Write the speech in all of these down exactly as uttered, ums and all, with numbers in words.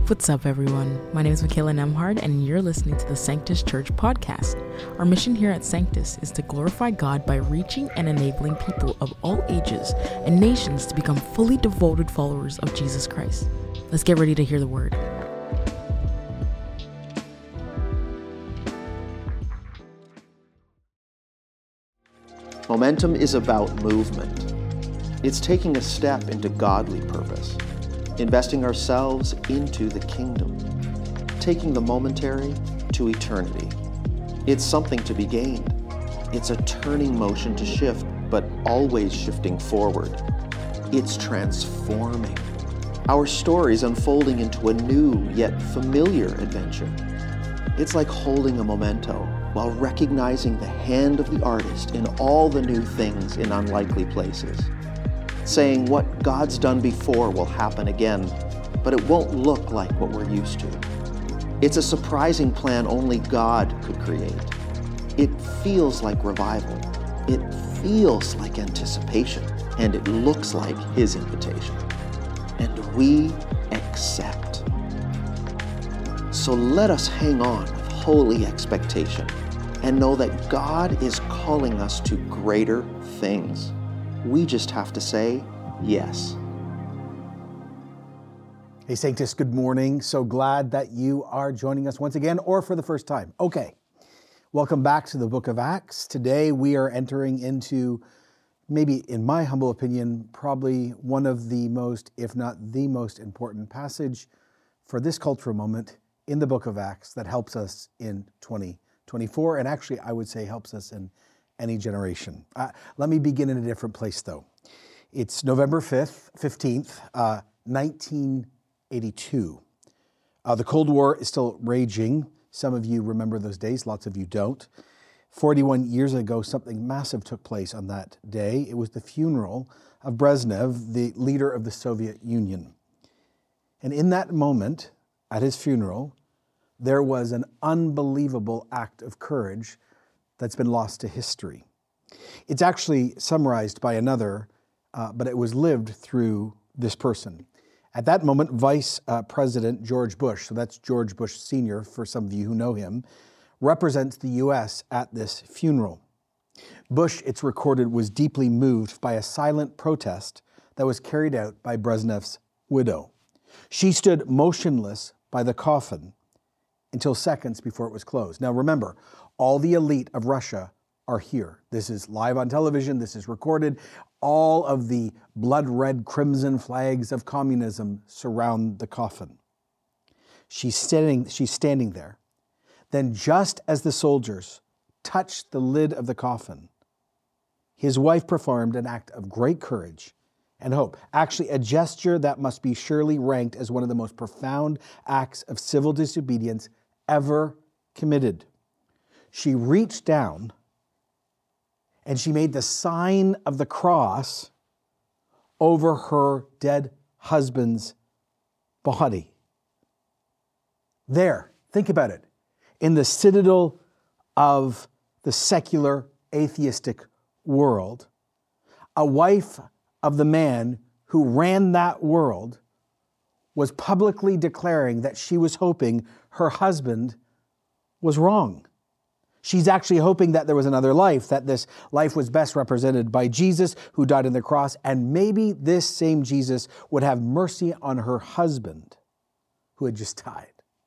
What's up, everyone? My name is Michaela Nemhard, and you're listening to the Sanctus Church podcast. Our mission here at Sanctus is to glorify God by reaching and enabling people of all ages and nations to become fully devoted followers of Jesus Christ. Let's get ready to hear the word. Momentum is about movement. It's taking a step into godly purpose, investing ourselves into the kingdom, taking the momentary to eternity. It's something to be gained. It's a turning motion to shift, but always shifting forward. It's transforming. Our story's unfolding into a new yet familiar adventure. It's like holding a memento while recognizing the hand of the artist in all the new things in unlikely places. Saying what God's done before will happen again, but it won't look like what we're used to. It's a surprising plan only God could create. It feels like revival. It feels like anticipation, and it looks like His invitation. And we accept. So let us hang on with holy expectation and know that God is calling us to greater things. We just have to say yes. Hey Sanctus, good morning. So glad that you are joining us once again or for the first time. Okay, welcome back to the book of Acts. Today we are entering into, maybe in my humble opinion, probably one of the most, if not the most important passage for this cultural moment in the book of Acts that helps us in twenty twenty-four, and actually I would say helps us in any generation. Uh, let me begin in a different place though. It's November fifth, fifteenth, uh, nineteen eighty-two. Uh, the Cold War is still raging. Some of you remember those days, lots of you don't. forty-one years ago, something massive took place on that day. It was the funeral of Brezhnev, the leader of the Soviet Union. And in that moment, at his funeral, there was an unbelievable act of courage that's been lost to history. It's actually summarized by another, uh, but it was lived through this person. At that moment, Vice uh, President George Bush, so that's George Bush Senior for some of you who know him, represents the U S at this funeral. Bush, it's recorded, was deeply moved by a silent protest that was carried out by Brezhnev's widow. She stood motionless by the coffin until seconds before it was closed. Now remember, all the elite of Russia are here. This is live on television, this is recorded. All of the blood red crimson flags of communism surround the coffin. She's standing, she's standing there. Then just as the soldiers touched the lid of the coffin, his wife performed an act of great courage and hope. Actually, a gesture that must be surely ranked as one of the most profound acts of civil disobedience ever committed. She reached down and she made the sign of the cross over her dead husband's body. There, think about it. In the citadel of the secular, atheistic world, a wife of the man who ran that world was publicly declaring that she was hoping her husband was wrong. She's actually hoping that there was another life, that this life was best represented by Jesus who died on the cross, and maybe this same Jesus would have mercy on her husband who had just died.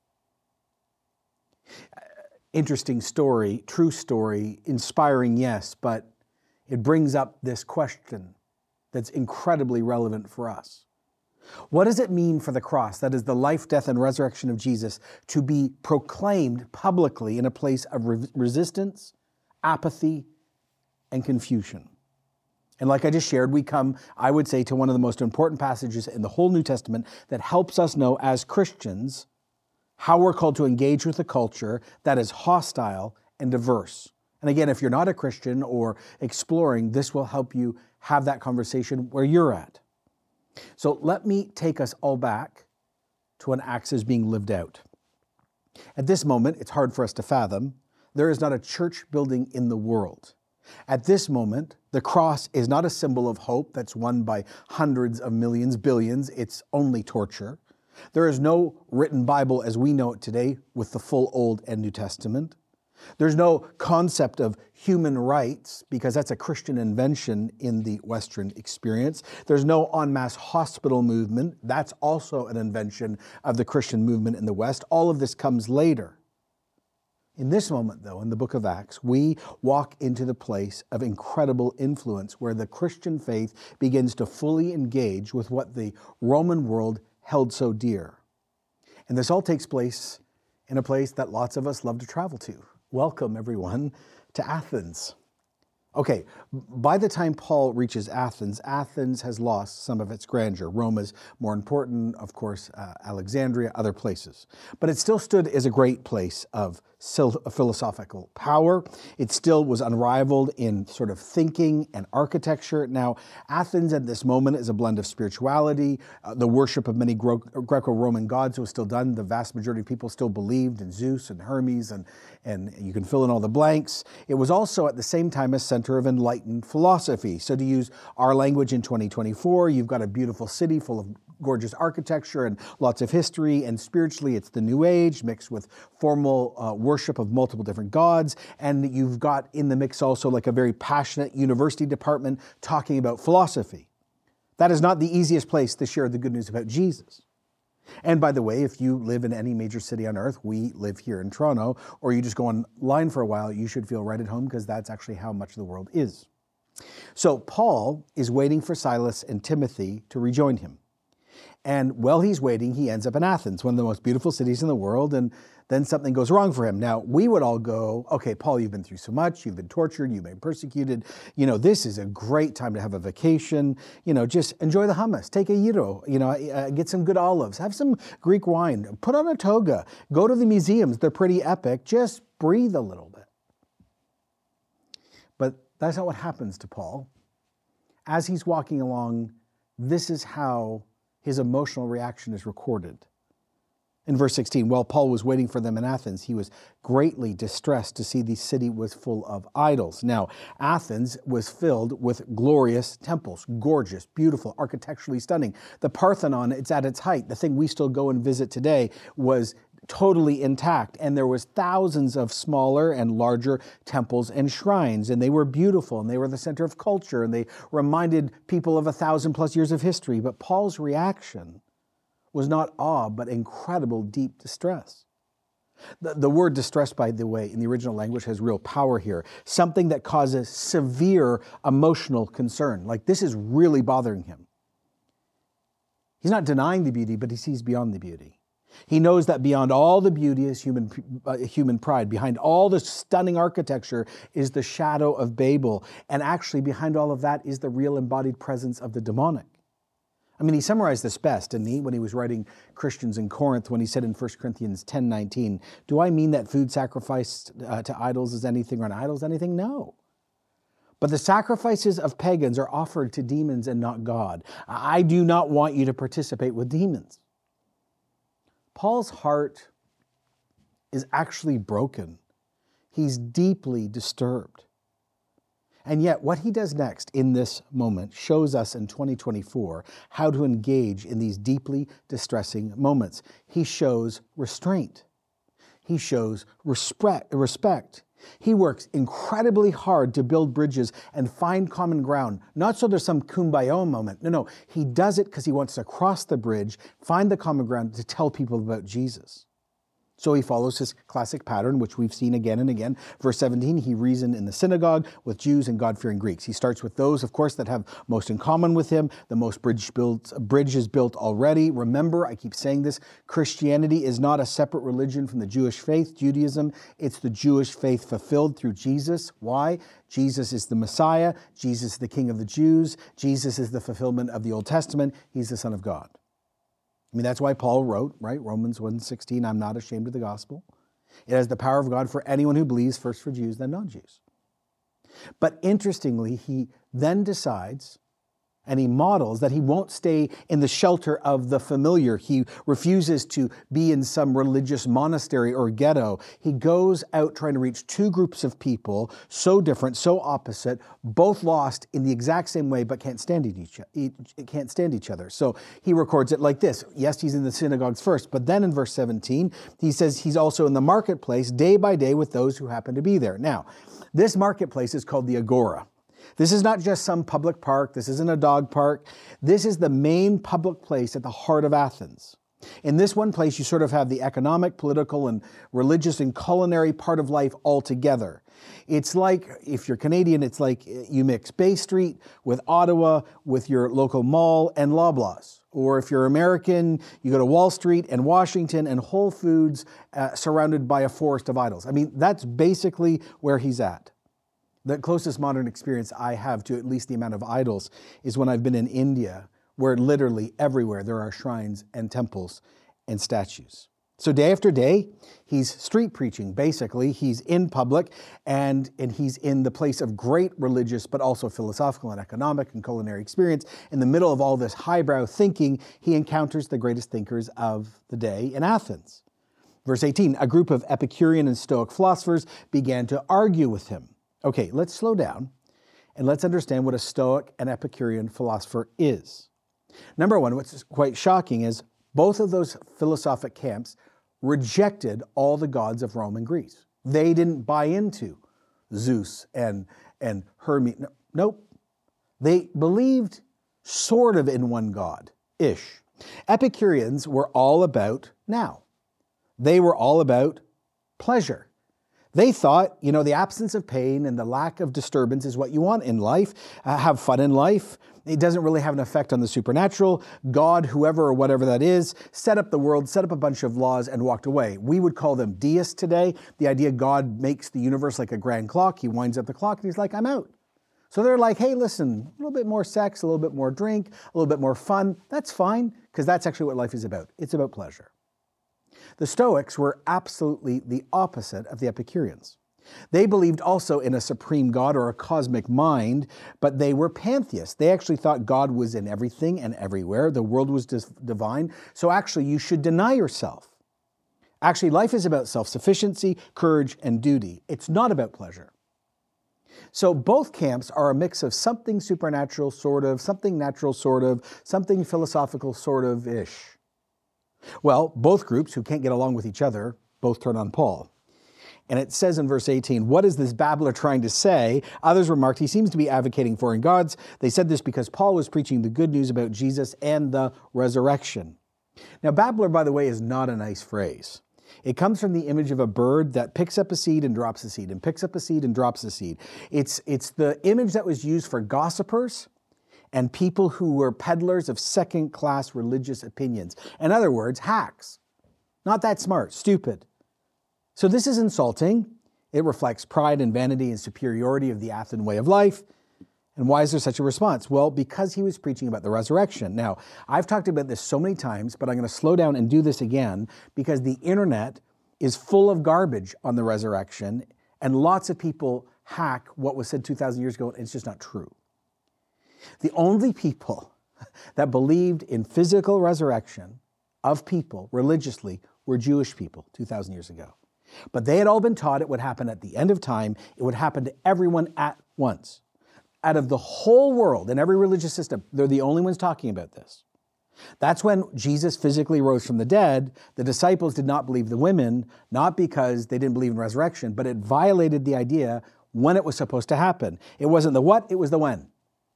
Interesting story, true story, inspiring, yes, but it brings up this question that's incredibly relevant for us. What does it mean for the cross, that is the life, death, and resurrection of Jesus, to be proclaimed publicly in a place of re- resistance, apathy, and confusion? And like I just shared, we come, I would say, to one of the most important passages in the whole New Testament that helps us know as Christians how we're called to engage with a culture that is hostile and diverse. And again, if you're not a Christian or exploring, this will help you have that conversation where you're at. So let me take us all back to when Acts is being lived out. At this moment, it's hard for us to fathom, there is not a church building in the world. At this moment, the cross is not a symbol of hope that's won by hundreds of millions, billions. It's only torture. There is no written Bible as we know it today with the full Old and New Testament. There's no concept of human rights because that's a Christian invention in the Western experience. There's no en masse hospital movement. That's also an invention of the Christian movement in the West. All of this comes later. In this moment, though, in the book of Acts, we walk into the place of incredible influence where the Christian faith begins to fully engage with what the Roman world held so dear. And this all takes place in a place that lots of us love to travel to. Welcome, everyone, to Athens. Okay, by the time Paul reaches Athens, Athens has lost some of its grandeur. Rome is more important, of course, uh, Alexandria, other places. But it still stood as a great place of philosophical power. It still was unrivaled in sort of thinking and architecture. Now, Athens at this moment is a blend of spirituality. Uh, the worship of many Gre- Greco-Roman gods was still done. The vast majority of people still believed in Zeus and Hermes, and, and you can fill in all the blanks. It was also at the same time a center of enlightened philosophy. So to use our language in twenty twenty-four, you've got a beautiful city full of gorgeous architecture and lots of history, and spiritually it's the New Age mixed with formal uh, worship of multiple different gods, and you've got in the mix also like a very passionate university department talking about philosophy. That is not the easiest place to share the good news about Jesus. And by the way, if you live in any major city on earth, we live here in Toronto, or you just go online for a while, you should feel right at home because that's actually how much the world is. So Paul is waiting for Silas and Timothy to rejoin him. And while he's waiting, he ends up in Athens, one of the most beautiful cities in the world, and then something goes wrong for him. Now, we would all go, okay, Paul, you've been through so much, you've been tortured, you've been persecuted, you know, this is a great time to have a vacation, you know, just enjoy the hummus, take a gyro, you know, uh, get some good olives, have some Greek wine, put on a toga, go to the museums, they're pretty epic, just breathe a little bit. But that's not what happens to Paul. As he's walking along, this is how his emotional reaction is recorded. In verse sixteen, while Paul was waiting for them in Athens, he was greatly distressed to see the city was full of idols. Now, Athens was filled with glorious temples, gorgeous, beautiful, architecturally stunning. The Parthenon, it's at its height. The thing we still go and visit today was totally intact. And there was thousands of smaller and larger temples and shrines, and they were beautiful, and they were the center of culture, and they reminded people of a thousand plus years of history. But Paul's reaction was not awe, but incredible deep distress. The, the word distress, by the way, in the original language has real power here. Something that causes severe emotional concern. Like, this is really bothering him. He's not denying the beauty, but he sees beyond the beauty. He knows that beyond all the beauty is human, uh, human pride. Behind all the stunning architecture is the shadow of Babel. And actually behind all of that is the real embodied presence of the demonic. I mean, he summarized this best, didn't he, when he was writing Christians in Corinth, when he said in First Corinthians ten nineteen, do I mean that food sacrificed uh, to idols is anything or an idol is anything? No. But the sacrifices of pagans are offered to demons and not God. I do not want you to participate with demons. Paul's heart is actually broken. He's deeply disturbed. And yet what he does next in this moment shows us in twenty twenty-four how to engage in these deeply distressing moments. He shows restraint. He shows respect. respect. He works incredibly hard to build bridges and find common ground, not so there's some kumbaya moment. No, no, he does it because he wants to cross the bridge, find the common ground to tell people about Jesus. So he follows his classic pattern, which we've seen again and again. Verse seventeen, he reasoned in the synagogue with Jews and God-fearing Greeks. He starts with those, of course, that have most in common with him. The most bridge built, bridge is built already. Remember, I keep saying this, Christianity is not a separate religion from the Jewish faith, Judaism. It's the Jewish faith fulfilled through Jesus. Why? Jesus is the Messiah. Jesus is the King of the Jews. Jesus is the fulfillment of the Old Testament. He's the Son of God. I mean, that's why Paul wrote, right? Romans one sixteen, I'm not ashamed of the gospel. It has the power of God for anyone who believes, first for Jews, then non-Jews. But interestingly, he then decides, And he models that he won't stay in the shelter of the familiar. He refuses to be in some religious monastery or ghetto. He goes out trying to reach two groups of people, so different, so opposite, both lost in the exact same way, but can't stand each, can't stand each other. So he records it like this. Yes, he's in the synagogues first, but then in verse seventeen, he says he's also in the marketplace day by day with those who happen to be there. Now, this marketplace is called the Agora. This is not just some public park. This isn't a dog park. This is the main public place at the heart of Athens. In this one place, you sort of have the economic, political, and religious and culinary part of life all together. It's like, if you're Canadian, it's like you mix Bay Street with Ottawa, with your local mall and Loblaws. Or if you're American, you go to Wall Street and Washington and Whole Foods uh, surrounded by a forest of idols. I mean, that's basically where he's at. The closest modern experience I have to at least the amount of idols is when I've been in India, where literally everywhere there are shrines and temples and statues. So day after day, he's street preaching, basically. He's in public, and, and he's in the place of great religious, but also philosophical and economic and culinary experience. In the middle of all this highbrow thinking, he encounters the greatest thinkers of the day in Athens. Verse eighteen, a group of Epicurean and Stoic philosophers began to argue with him. Okay, let's slow down and let's understand what a Stoic and Epicurean philosopher is. Number one, what's quite shocking is both of those philosophic camps rejected all the gods of Rome and Greece. They didn't buy into Zeus and, and Hermes. No, nope. They believed sort of in one god-ish. Epicureans were all about now. They were all about pleasure. They thought, you know, the absence of pain and the lack of disturbance is what you want in life. Uh, have fun in life. It doesn't really have an effect on the supernatural. God, whoever or whatever that is, set up the world, set up a bunch of laws and walked away. We would call them deists today. The idea God makes the universe like a grand clock. He winds up the clock and he's like, I'm out. So they're like, hey, listen, a little bit more sex, a little bit more drink, a little bit more fun. That's fine, because that's actually what life is about. It's about pleasure. The Stoics were absolutely the opposite of the Epicureans. They believed also in a supreme God or a cosmic mind, but they were pantheists. They actually thought God was in everything and everywhere. The world was divine. So actually, you should deny yourself. Actually, life is about self-sufficiency, courage, and duty. It's not about pleasure. So both camps are a mix of something supernatural, sort of, something natural, sort of, something philosophical, sort of-ish. Well, both groups who can't get along with each other both turn on Paul. And it says in verse eighteen, what is this babbler trying to say? Others remarked, he seems to be advocating foreign gods. They said this because Paul was preaching the good news about Jesus and the resurrection. Now, babbler, by the way, is not a nice phrase. It comes from the image of a bird that picks up a seed and drops a seed, and picks up a seed and drops a seed. It's, it's the image that was used for gossipers and people who were peddlers of second-class religious opinions. In other words, hacks. Not that smart, stupid. So this is insulting. It reflects pride and vanity and superiority of the Athenian way of life. And why is there such a response? Well, because he was preaching about the resurrection. Now, I've talked about this so many times, but I'm going to slow down and do this again because the internet is full of garbage on the resurrection, and lots of people hack what was said two thousand years ago, and it's just not true. The only people that believed in physical resurrection of people religiously were Jewish people two thousand years ago. But they had all been taught it would happen at the end of time. It would happen to everyone at once. Out of the whole world, in every religious system, they're the only ones talking about this. That's when Jesus physically rose from the dead. The disciples did not believe the women, not because they didn't believe in resurrection, but it violated the idea when it was supposed to happen. It wasn't the what, it was the when.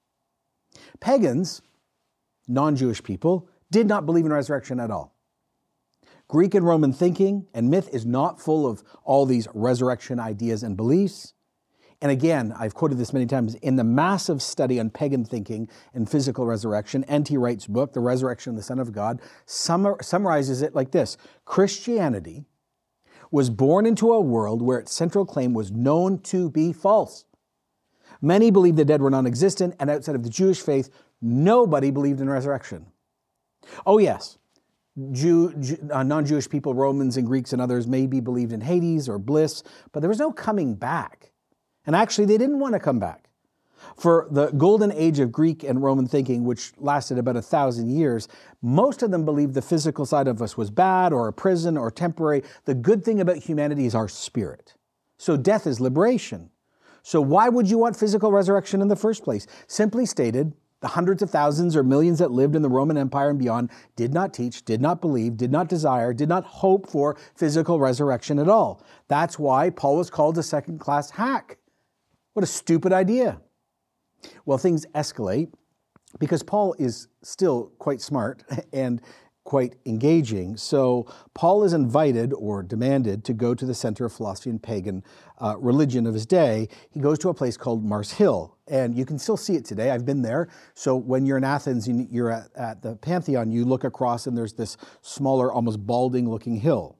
Pagans, non-Jewish people, did not believe in resurrection at all. Greek and Roman thinking and myth is not full of all these resurrection ideas and beliefs. And again, I've quoted this many times, in the massive study on pagan thinking and physical resurrection, N T Wright's book, The Resurrection of the Son of God, summar- summarizes it like this. Christianity was born into a world where its central claim was known to be false. Many believed the dead were non-existent, and outside of the Jewish faith, nobody believed in resurrection. Oh yes, Jew, Jew, uh, non-Jewish people, Romans and Greeks and others, maybe believed in Hades or bliss, but there was no coming back. And actually, they didn't want to come back. For the golden age of Greek and Roman thinking, which lasted about a thousand years, most of them believed the physical side of us was bad or a prison or temporary. The good thing about humanity is our spirit. So death is liberation. So why would you want physical resurrection in the first place? Simply stated, the hundreds of thousands or millions that lived in the Roman Empire and beyond did not teach, did not believe, did not desire, did not hope for physical resurrection at all. That's why Paul was called a second-class hack. What a stupid idea. Well, things escalate because Paul is still quite smart and quite engaging. So Paul is invited or demanded to go to the center of philosophy and pagan uh, religion of his day. He goes to a place called Mars Hill, and you can still see it today. I've been there. So when you're in Athens, you're at, at the Pantheon, you look across and there's this smaller, almost balding looking hill.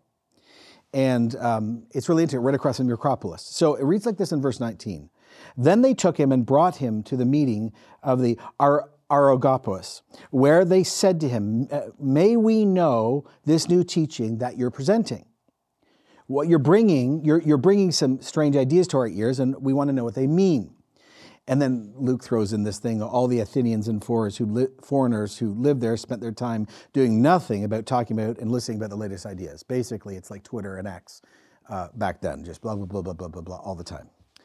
And um, it's really into it, right across from the Acropolis. So it reads like this in verse nineteen. Then they took him and brought him to the meeting of the Ar- Areopagus, where they said to him, may we know this new teaching that you're presenting? What you're bringing, you're, you're bringing some strange ideas to our ears, and we want to know what they mean. And then Luke throws in this thing, all the Athenians and foreigners who, li- foreigners who lived there spent their time doing nothing about talking about and listening about the latest ideas. Basically, it's like Twitter and X uh, back then, just blah, blah, blah, blah, blah, blah, blah, all the time.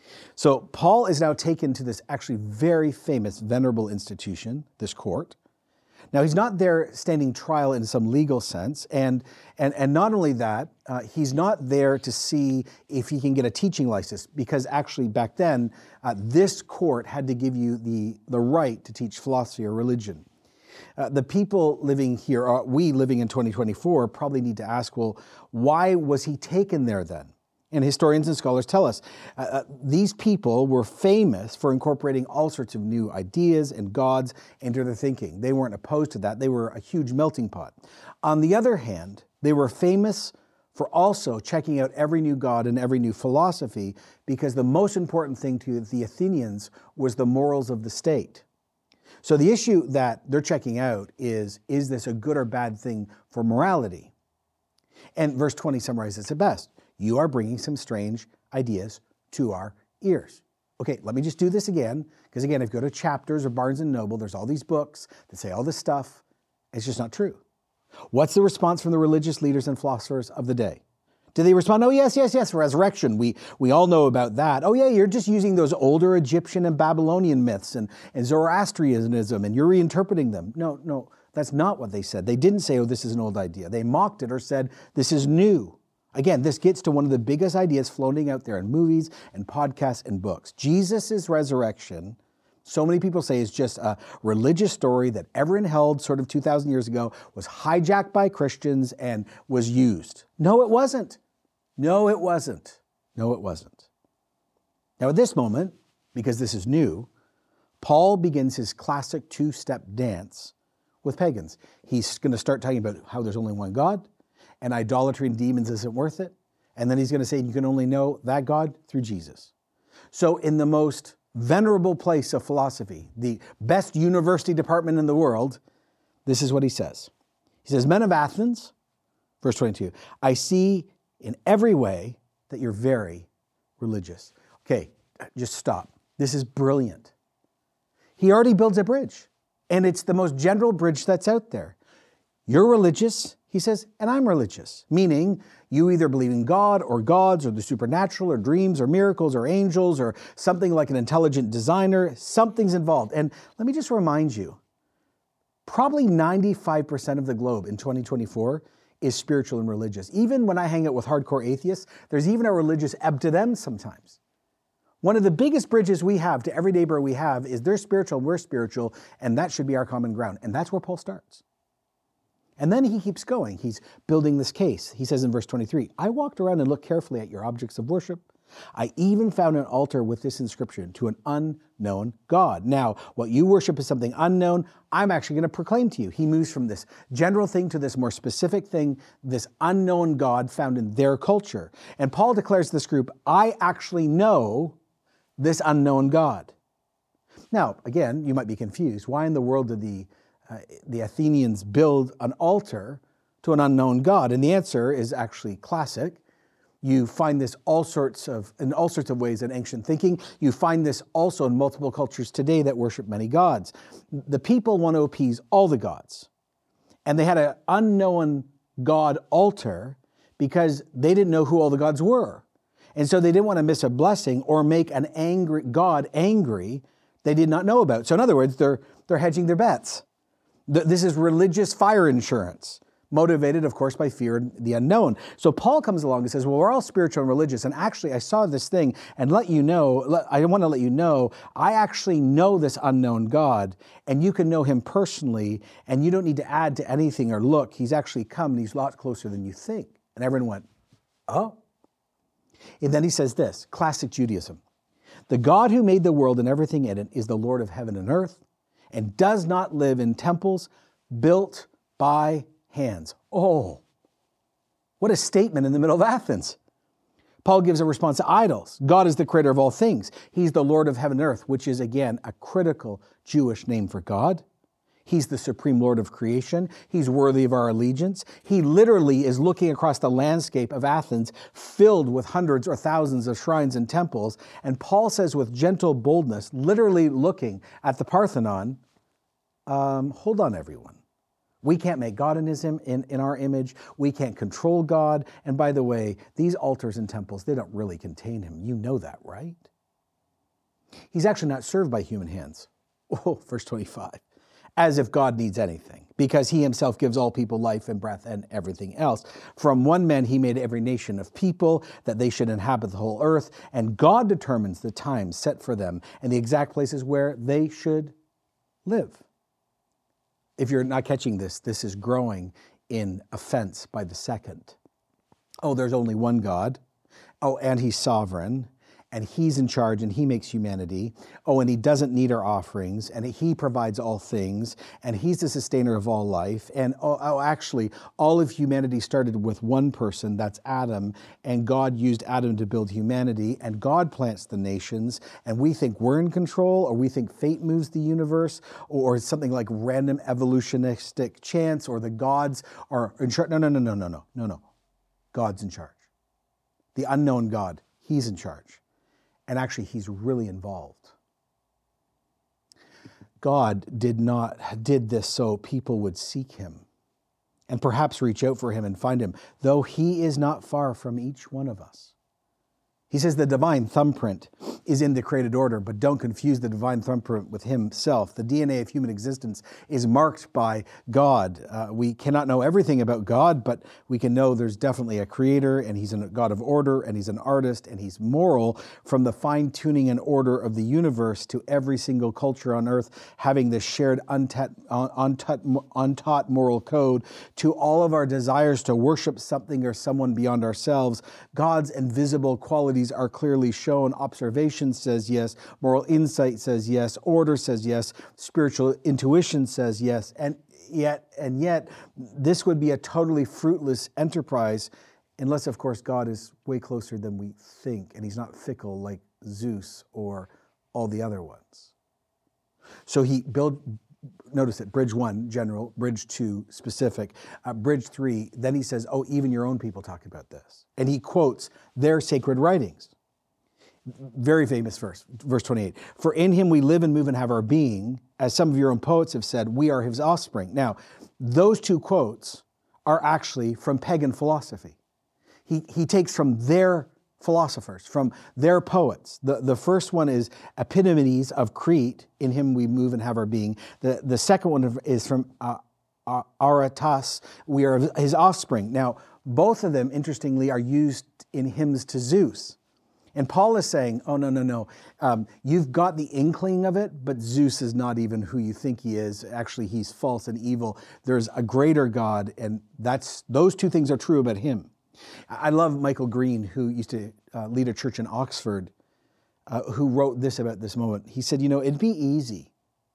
So Paul is now taken to this actually very famous, venerable institution, this court. Now, he's not there standing trial in some legal sense. And, and, and not only that, uh, he's not there to see if he can get a teaching license, because actually back then, uh, this court had to give you the, the right to teach philosophy or religion. Uh, the people living here, or we living in twenty twenty-four, probably need to ask, well, why was he taken there then? And historians and scholars tell us uh, uh, these people were famous for incorporating all sorts of new ideas and gods into their thinking. They weren't opposed to that. They were a huge melting pot. On the other hand, they were famous for also checking out every new god and every new philosophy, because the most important thing to the Athenians was the morals of the state. So the issue that they're checking out is, is this a good or bad thing for morality? And verse twenty summarizes it best. You are bringing some strange ideas to our ears. Okay, let me just do this again, because again, if you go to Chapters or Barnes and Noble, there's all these books that say all this stuff. It's just not true. What's the response from the religious leaders and philosophers of the day? Do they respond, oh yes, yes, yes, resurrection, we, we all know about that. Oh yeah, you're just using those older Egyptian and Babylonian myths and, and Zoroastrianism, and you're reinterpreting them. No, no, that's not what they said. They didn't say, oh, this is an old idea. They mocked it or said, this is new. Again, this gets to one of the biggest ideas floating out there in movies and podcasts and books. Jesus' resurrection, so many people say, is just a religious story that everyone held sort of two thousand years ago, was hijacked by Christians and was used. No, it wasn't. No, it wasn't. No, it wasn't. Now at this moment, because this is new, Paul begins his classic two-step dance with pagans. He's going to start talking about how there's only one God, and idolatry and demons isn't worth it. And then he's going to say you can only know that God through Jesus. So in the most venerable place of philosophy, the best university department in the world, this is what he says. He says, men of Athens, verse twenty-two, I see in every way that you're very religious. Okay, just stop. This is brilliant. He already builds a bridge, and it's the most general bridge that's out there. You're religious, he says, and I'm religious, meaning you either believe in God or gods or the supernatural or dreams or miracles or angels or something like an intelligent designer. Something's involved. And let me just remind you, probably ninety-five percent of the globe in twenty twenty-four is spiritual and religious. Even when I hang out with hardcore atheists, there's even a religious ebb to them sometimes. One of the biggest bridges we have to every neighbor we have is they're spiritual, we're spiritual, and that should be our common ground. And that's where Paul starts. And then he keeps going. He's building this case. He says in verse twenty-three, I walked around and looked carefully at your objects of worship. I even found an altar with this inscription, to an unknown God. Now, what you worship is something unknown. I'm actually going to proclaim to you. He moves from this general thing to this more specific thing, this unknown God found in their culture. And Paul declares to this group, I actually know this unknown God. Now, again, you might be confused. Why in the world did the Uh, the Athenians build an altar to an unknown God? And the answer is actually classic. You find this all sorts of in all sorts of ways in ancient thinking. You find this also in multiple cultures today that worship many gods. The people want to appease all the gods. And they had an unknown god altar because they didn't know who all the gods were. And so they didn't want to miss a blessing or make an angry God angry they did not know about. So in other words, they're they're hedging their bets. This is religious fire insurance, motivated, of course, by fear and the unknown. So Paul comes along and says, well, we're all spiritual and religious. And actually, I saw this thing and let you know, I want to let you know, I actually know this unknown God, and you can know him personally, and you don't need to add to anything or look. He's actually come, and he's a lot closer than you think. And everyone went, oh. And then he says this, classic Judaism. The God who made the world and everything in it is the Lord of heaven and earth, and does not live in temples built by hands. Oh, what a statement in the middle of Athens. Paul gives a response to idols. God is the creator of all things. He's the Lord of heaven and earth, which is, again, a critical Jewish name for God. He's the supreme Lord of creation. He's worthy of our allegiance. He literally is looking across the landscape of Athens, filled with hundreds or thousands of shrines and temples. And Paul says with gentle boldness, literally looking at the Parthenon, um, hold on, everyone. We can't make God in, his im- in, in our image. We can't control God. And by the way, these altars and temples, they don't really contain him. You know that, right? He's actually not served by human hands. Oh, verse twenty-five. As if God needs anything, because he himself gives all people life and breath and everything else. From one man he made every nation of people, that they should inhabit the whole earth, and God determines the times set for them and the exact places where they should live. If you're not catching this, this is growing in offense by the second. Oh, there's only one God. Oh, and he's sovereign. And he's in charge, and he makes humanity. Oh, and he doesn't need our offerings, and he provides all things, and he's the sustainer of all life. And oh, oh, actually, all of humanity started with one person, that's Adam, and God used Adam to build humanity, and God plants the nations, and we think we're in control, or we think fate moves the universe, or something like random evolutionistic chance, or the gods are in charge. No, no, no, no, no, no, no, no. God's in charge. The unknown God, he's in charge. And actually, he's really involved. God did not did this so people would seek him and perhaps reach out for him and find him, though he is not far from each one of us. He says the divine thumbprint is in the created order, but don't confuse the divine thumbprint with himself. The D N A of human existence is marked by God. Uh, we cannot know everything about God, but we can know there's definitely a creator, and he's a God of order, and he's an artist, and he's moral, from the fine-tuning and order of the universe to every single culture on earth having this shared untaught, untaught, untaught moral code, to all of our desires to worship something or someone beyond ourselves. God's invisible qualities are clearly shown. Observation says yes. Moral insight says yes. Order says yes. Spiritual intuition says yes. And yet, and yet, this would be a totally fruitless enterprise unless, of course, God is way closer than we think, and he's not fickle like Zeus or all the other ones. So he built, notice it, bridge one, general, bridge two, specific, uh, bridge three, then he says, oh, even your own people talk about this. And he quotes their sacred writings. Very famous verse, verse twenty-eight. For in him we live and move and have our being, as some of your own poets have said, we are his offspring. Now, those two quotes are actually from pagan philosophy. He, he takes from their philosophers, from their poets. The, the first one is Epimenides of Crete, in him we move and have our being. The, the second one is from uh, uh, Aratus, we are his offspring. Now, both of them, interestingly, are used in hymns to Zeus. And Paul is saying, oh, no, no, no. Um, you've got the inkling of it, but Zeus is not even who you think he is. Actually, he's false and evil. There's a greater God, and that's those two things are true about him. I love Michael Green, who used to uh, lead a church in Oxford, uh, who wrote this about this moment. He said, you know, it'd be easy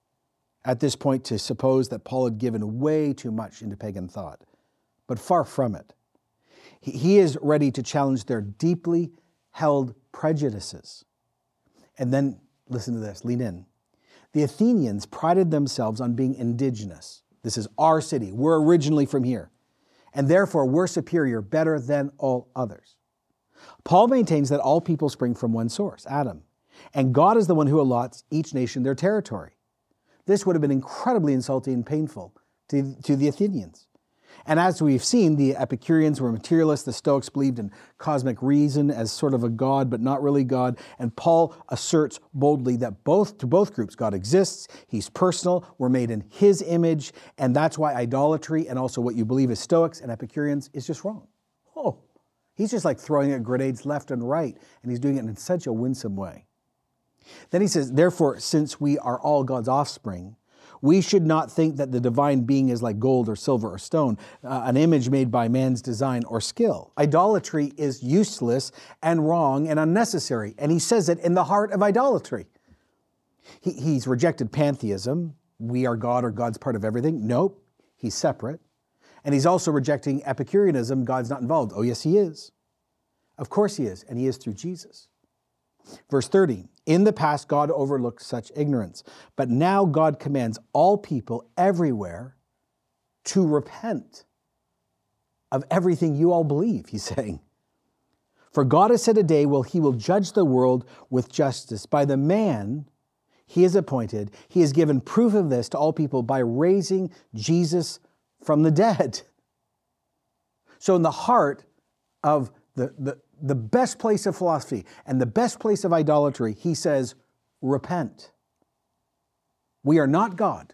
at this point to suppose that Paul had given way too much into pagan thought, but far from it. He, he is ready to challenge their deeply held prejudices. And then, listen to this, lean in. The Athenians prided themselves on being indigenous. This is our city. We're originally from here. And therefore, we're superior, better than all others. Paul maintains that all people spring from one source, Adam, and God is the one who allots each nation their territory. This would have been incredibly insulting and painful to, to the Athenians. And as we've seen, the Epicureans were materialists, the Stoics believed in cosmic reason as sort of a God, but not really God. And Paul asserts boldly that both to both groups, God exists, he's personal, we're made in his image, and that's why idolatry and also what you believe as Stoics and Epicureans is just wrong. Oh, he's just like throwing at grenades left and right, and he's doing it in such a winsome way. Then he says, therefore, since we are all God's offspring, we should not think that the divine being is like gold or silver or stone, uh, an image made by man's design or skill. Idolatry is useless and wrong and unnecessary, and he says it in the heart of idolatry. He, he's rejected pantheism. We are God or God's part of everything. Nope, he's separate. And he's also rejecting Epicureanism. God's not involved. Oh, yes, he is. Of course he is, and he is through Jesus. Verse thirty, in the past, God overlooked such ignorance, but now God commands all people everywhere to repent of everything you all believe, he's saying. For God has set a day where he will judge the world with justice by the man he has appointed. He has given proof of this to all people by raising Jesus from the dead. So in the heart of the, the The best place of philosophy and the best place of idolatry, he says, repent. We are not God.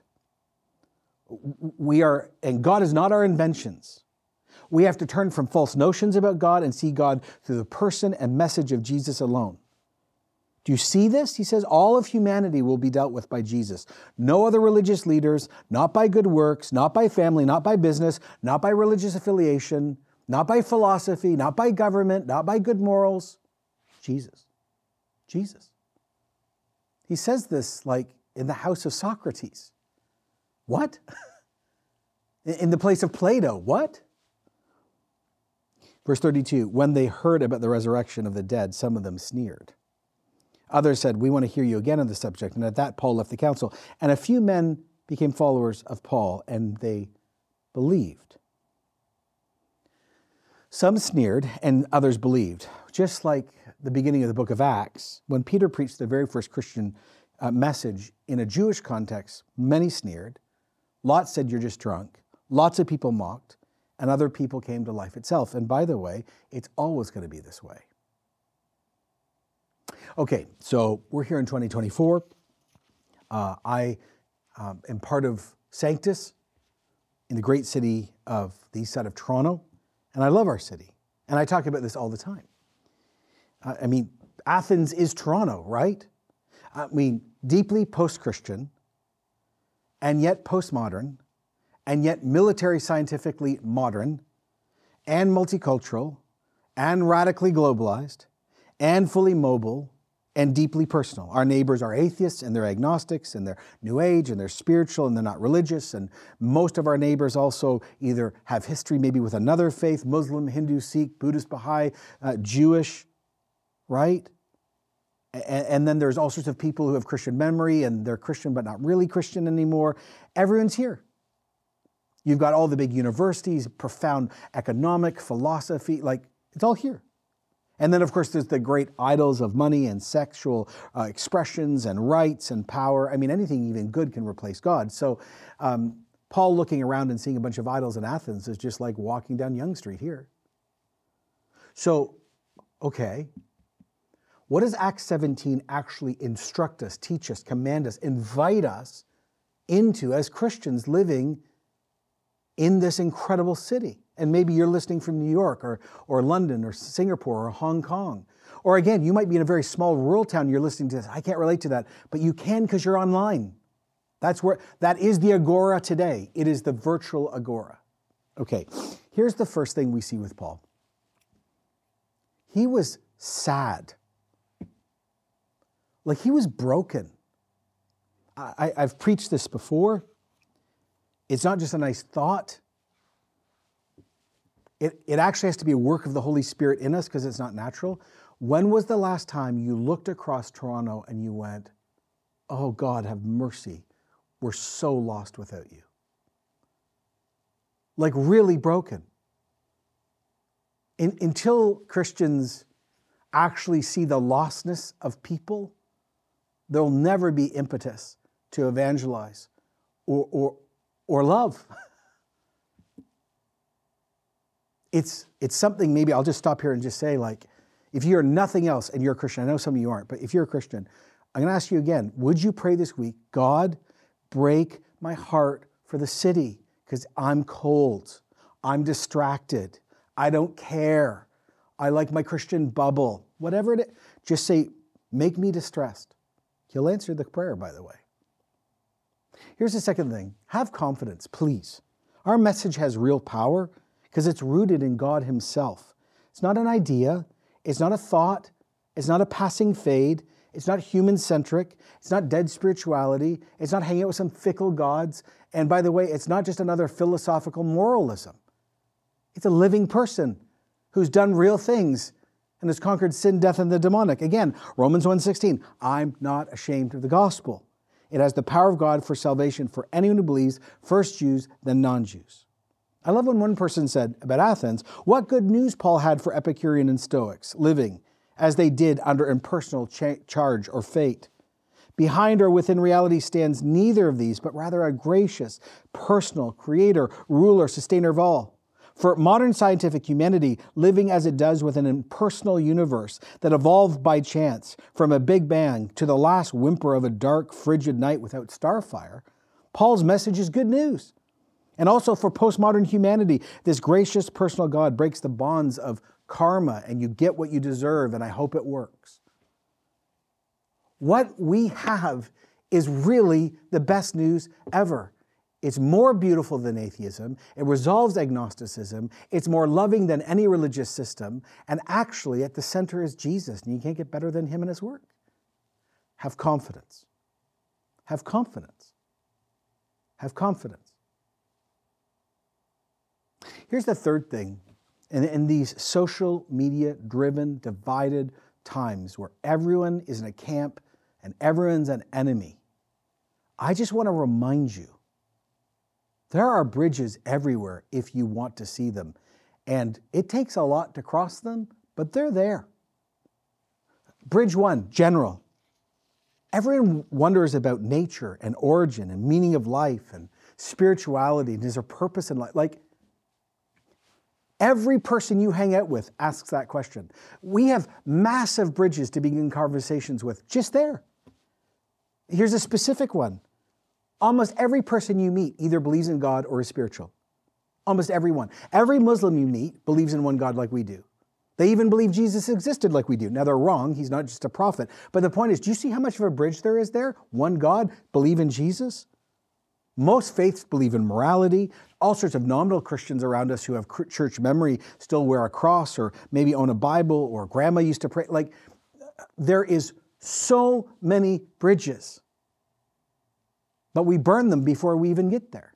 We are, and God is not our inventions. We have to turn from false notions about God and see God through the person and message of Jesus alone. Do you see this? He says, all of humanity will be dealt with by Jesus. No other religious leaders, not by good works, not by family, not by business, not by religious affiliation, not by philosophy, not by government, not by good morals. Jesus. Jesus. He says this like in the house of Socrates. What? In the place of Plato. What? Verse thirty-two, when they heard about the resurrection of the dead, some of them sneered. Others said, we want to hear you again on the subject. And at that, Paul left the council. And a few men became followers of Paul, and they believed. Some sneered and others believed. Just like the beginning of the book of Acts, when Peter preached the very first Christian uh, message in a Jewish context, many sneered. Lots said you're just drunk. Lots of people mocked, and other people came to life itself. And by the way, it's always going to be this way. Okay, so we're here in twenty twenty-four. Uh, I um, am part of Sanctus in the great city of the east side of Toronto. And I love our city. And I talk about this all the time. Uh, I mean, Athens is Toronto, right? I mean, deeply post-Christian, and yet postmodern, and yet military scientifically modern, and multicultural, and radically globalized, and fully mobile, and deeply personal. Our neighbors are atheists, and they're agnostics, and they're New Age, and they're spiritual, and they're not religious. And most of our neighbors also either have history maybe with another faith, Muslim, Hindu, Sikh, Buddhist, Baha'i, uh, Jewish, right? And, and then there's all sorts of people who have Christian memory, and they're Christian but not really Christian anymore. Everyone's here. You've got all the big universities, profound economic, philosophy, like it's all here. And then, of course, there's the great idols of money and sexual uh, expressions and rights and power. I mean, anything even good can replace God. So um, Paul looking around and seeing a bunch of idols in Athens is just like walking down Yonge Street here. So, okay, what does Acts seventeen actually instruct us, teach us, command us, invite us into as Christians living in this incredible city? And maybe you're listening from New York or, or London or Singapore or Hong Kong. Or again, you might be in a very small rural town, you're listening to this. I can't relate to that, but you can because you're online. That's where, that is the agora today. It is the virtual agora. Okay, here's the first thing we see with Paul. He was sad. Like he was broken. I, I've preached this before. It's not just a nice thought. It, it actually has to be a work of the Holy Spirit in us because it's not natural. When was the last time you looked across Toronto and you went, oh God, have mercy. We're so lost without you. Like really broken. In, until Christians actually see the lostness of people, there'll never be impetus to evangelize or, or, or love. It's, it's something, maybe I'll just stop here and just say, like, if you're nothing else and you're a Christian, I know some of you aren't, but if you're a Christian, I'm going to ask you again, would you pray this week, God, break my heart for the city because I'm cold, I'm distracted, I don't care, I like my Christian bubble, whatever it is. Just say, make me distressed. He'll answer the prayer, by the way. Here's the second thing. Have confidence, please. Our message has real power because it's rooted in God himself. It's not an idea. It's not a thought. It's not a passing fade. It's not human-centric. It's not dead spirituality. It's not hanging out with some fickle gods. And by the way, it's not just another philosophical moralism. It's a living person who's done real things and has conquered sin, death, and the demonic. Again, Romans one sixteen, I'm not ashamed of the gospel. It has the power of God for salvation for anyone who believes, first Jews, then non-Jews. I love when one person said about Athens, what good news Paul had for Epicurean and Stoics living as they did under impersonal cha- charge or fate. Behind or within reality stands neither of these, but rather a gracious, personal creator, ruler, sustainer of all. For modern scientific humanity, living as it does with an impersonal universe that evolved by chance from a big bang to the last whimper of a dark, frigid night without starfire, Paul's message is good news. And also for postmodern humanity, this gracious personal God breaks the bonds of karma and you get what you deserve, and I hope it works. What we have is really the best news ever. It's more beautiful than atheism. It resolves agnosticism. It's more loving than any religious system. And actually, at the center is Jesus, and you can't get better than him and his work. Have confidence. Have confidence. Have confidence. Here's the third thing. In, in these social media-driven, divided times where everyone is in a camp and everyone's an enemy, I just want to remind you, there are bridges everywhere if you want to see them. And it takes a lot to cross them, but they're there. Bridge one, general. Everyone wonders about nature and origin and meaning of life and spirituality and is there purpose in life? Like, every person you hang out with asks that question. We have massive bridges to begin conversations with just there. Here's a specific one. Almost every person you meet either believes in God or is spiritual. Almost everyone. Every Muslim you meet believes in one God like we do. They even believe Jesus existed like we do. Now they're wrong. He's not just a prophet. But the point is, do you see how much of a bridge there is there? One God, believe in Jesus. Most faiths believe in morality. All sorts of nominal Christians around us who have church memory still wear a cross or maybe own a Bible or grandma used to pray. Like, there is so many bridges. But we burn them before we even get there.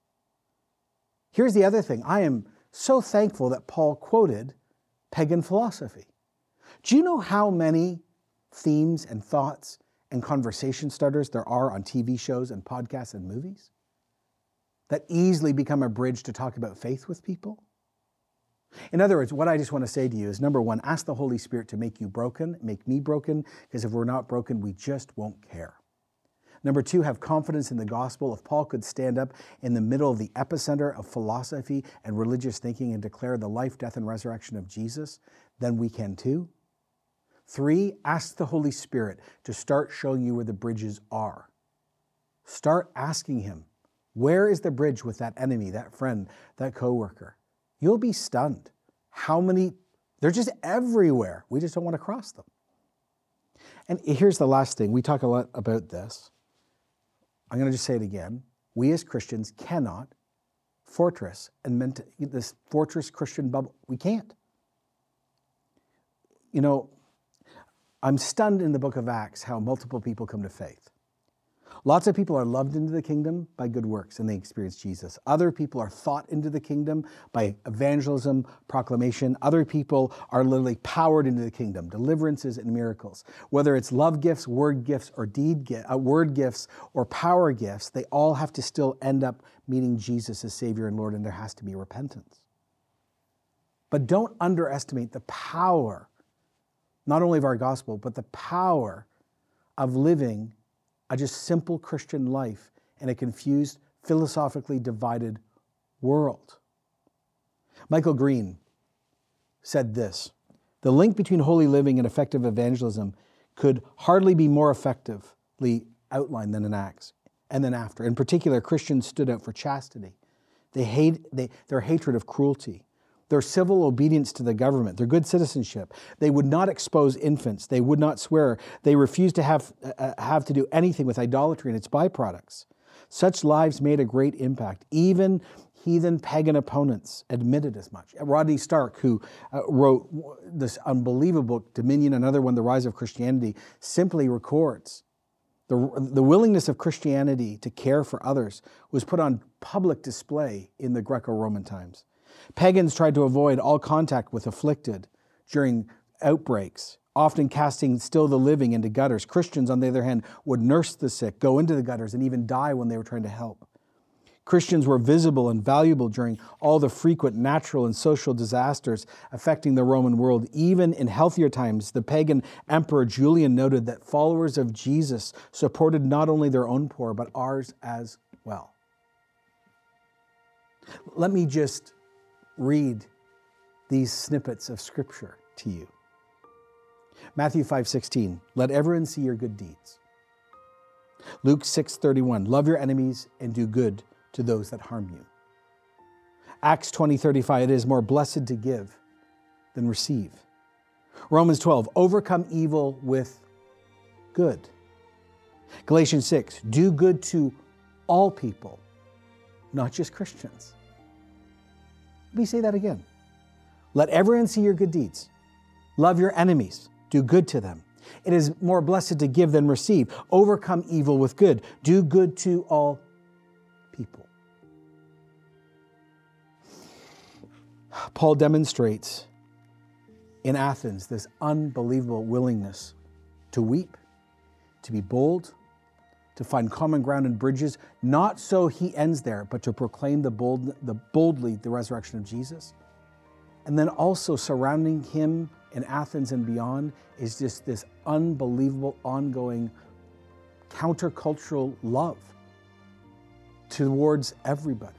Here's the other thing. I am so thankful that Paul quoted pagan philosophy. Do you know how many themes and thoughts and conversation starters there are on T V shows and podcasts and movies that easily become a bridge to talk about faith with people? In other words, what I just want to say to you is, number one, ask the Holy Spirit to make you broken, make me broken, because if we're not broken, we just won't care. Number two, have confidence in the gospel. If Paul could stand up in the middle of the epicenter of philosophy and religious thinking and declare the life, death, and resurrection of Jesus, then we can too. Three, ask the Holy Spirit to start showing you where the bridges are. Start asking him, where is the bridge with that enemy, that friend, that coworker? You'll be stunned. How many, they're just everywhere. We just don't want to cross them. And here's the last thing. We talk a lot about this. I'm going to just say it again. We as Christians cannot fortress and meant this fortress Christian bubble. We can't. You know, I'm stunned in the book of Acts how multiple people come to faith. Lots of people are loved into the kingdom by good works and they experience Jesus. Other people are thought into the kingdom by evangelism, proclamation. Other people are literally powered into the kingdom, deliverances and miracles. Whether it's love gifts, word gifts, or deed uh, word gifts or power gifts, they all have to still end up meeting Jesus as Savior and Lord, and there has to be repentance. But don't underestimate the power not only of our gospel, but the power of living a just simple Christian life in a confused, philosophically divided world. Michael Green said this: the link between holy living and effective evangelism could hardly be more effectively outlined than in Acts and then after. In particular, Christians stood out for chastity. They hate they, their hatred of cruelty, their civil obedience to the government, their good citizenship. They would not expose infants. They would not swear. They refused to have, uh, have to do anything with idolatry and its byproducts. Such lives made a great impact. Even heathen pagan opponents admitted as much. Rodney Stark, who uh, wrote this unbelievable book, Dominion, another one, The Rise of Christianity, simply records the, the willingness of Christianity to care for others was put on public display in the Greco-Roman times. Pagans tried to avoid all contact with afflicted during outbreaks, often casting still the living into gutters. Christians, on the other hand, would nurse the sick, go into the gutters, and even die when they were trying to help. Christians were visible and valuable during all the frequent natural and social disasters affecting the Roman world. Even in healthier times, the pagan emperor Julian noted that followers of Jesus supported not only their own poor, but ours as well. Let me just read these snippets of Scripture to you. Matthew five sixteen, let everyone see your good deeds. Luke six thirty-one, love your enemies and do good to those that harm you. Acts twenty thirty-five, it is more blessed to give than receive. Romans twelve, overcome evil with good. Galatians six, do good to all people, not just Christians. Let me say that again. Let everyone see your good deeds. Love your enemies. Do good to them. It is more blessed to give than receive. Overcome evil with good. Do good to all people. Paul demonstrates in Athens this unbelievable willingness to weep, to be bold, to find common ground and bridges, not so he ends there, but to proclaim the bold, the boldly the resurrection of Jesus. And then also surrounding him in Athens and beyond is just this unbelievable, ongoing, countercultural love towards everybody.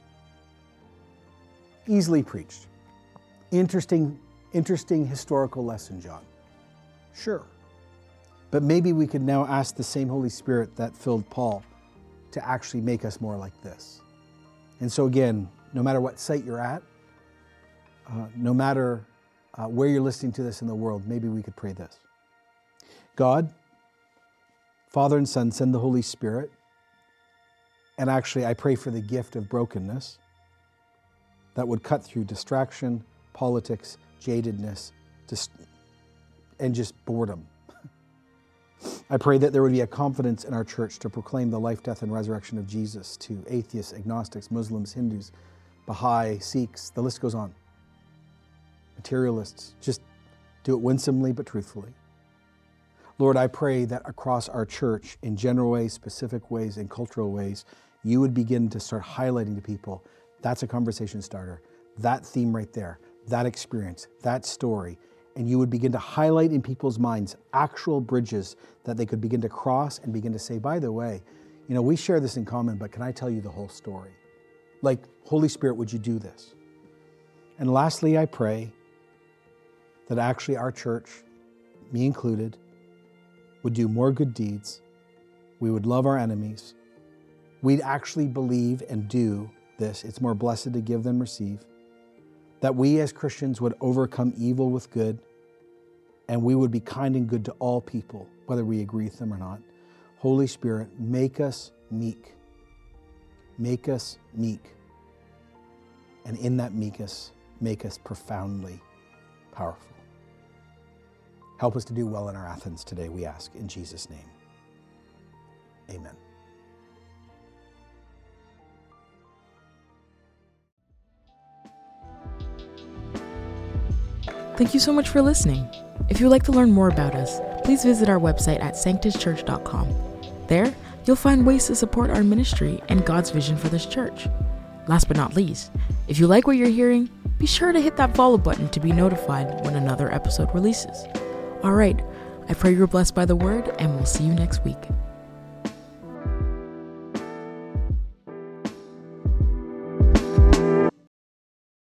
Easily preached. Interesting, interesting historical lesson, John. Sure. But maybe we could now ask the same Holy Spirit that filled Paul to actually make us more like this. And so again, no matter what site you're at, uh, no matter uh, where you're listening to this in the world, maybe we could pray this. God, Father and Son, send the Holy Spirit. And actually, I pray for the gift of brokenness that would cut through distraction, politics, jadedness, dist- and just boredom. I pray that there would be a confidence in our church to proclaim the life, death, and resurrection of Jesus to atheists, agnostics, Muslims, Hindus, Baha'i, Sikhs, the list goes on. Materialists, just do it winsomely but truthfully. Lord, I pray that across our church, in general ways, specific ways, and cultural ways, you would begin to start highlighting to people, that's a conversation starter, that theme right there, that experience, that story, and you would begin to highlight in people's minds actual bridges that they could begin to cross and begin to say, by the way, you know, we share this in common, but can I tell you the whole story? Like, Holy Spirit, would you do this? And lastly, I pray that actually our church, me included, would do more good deeds. We would love our enemies. We'd actually believe and do this. It's more blessed to give than receive. That we as Christians would overcome evil with good, and we would be kind and good to all people, whether we agree with them or not. Holy Spirit, make us meek. Make us meek. And in that meekness, make us profoundly powerful. Help us to do well in our Athens today, we ask in Jesus' name. Amen. Thank you so much for listening. If you'd like to learn more about us, please visit our website at sanctus church dot com. There, you'll find ways to support our ministry and God's vision for this church. Last but not least, if you like what you're hearing, be sure to hit that follow button to be notified when another episode releases. All right, I pray you're blessed by the word, and we'll see you next week.